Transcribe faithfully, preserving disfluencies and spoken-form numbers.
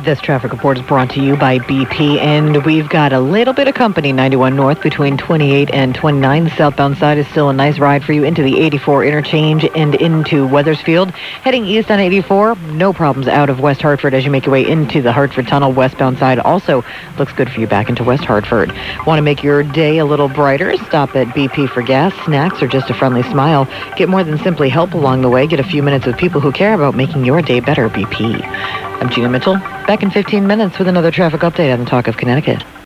This traffic report is brought to you by B P, and we've got a little bit of company. ninety-one north between twenty-eight and twenty-nine. The southbound side is still a nice ride for you into the eighty-four interchange and into Weathersfield. Heading east on eighty-four, no problems out of West Hartford as you make your way into the Hartford Tunnel. Westbound side also looks good for you back into West Hartford. Want to make your day a little brighter? Stop at B P for gas, snacks, or just a friendly smile. Get more than simply help along the way. Get a few minutes with people who care about making your day better. B P. I'm Gina Mitchell. Back in fifteen minutes with another traffic update on the Talk of Connecticut.